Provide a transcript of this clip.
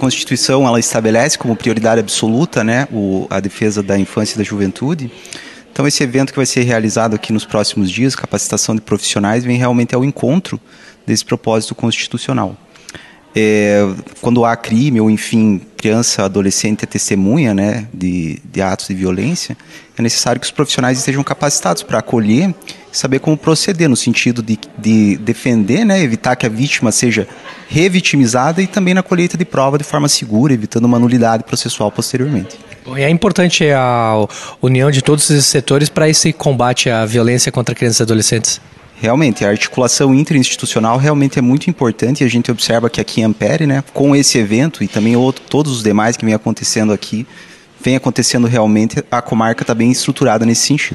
Constituição ela estabelece como prioridade absoluta, né, a defesa da infância e da juventude. Então esse evento que vai ser realizado aqui nos próximos dias, capacitação de profissionais, vem realmente ao encontro desse propósito constitucional. Quando há crime ou, enfim, criança, adolescente é testemunha, né, de atos de violência, é necessário que os profissionais estejam capacitados para acolher e saber como proceder, no sentido de defender, né, evitar que a vítima seja revitimizada e também na colheita de prova de forma segura, evitando uma nulidade processual posteriormente. É importante a união de todos esses setores para esse combate à violência contra crianças e adolescentes. Realmente, a articulação interinstitucional realmente é muito importante e a gente observa que aqui em Ampere, né, com esse evento e também todos os demais que vem acontecendo aqui, vem acontecendo realmente, a comarca está bem estruturada nesse sentido.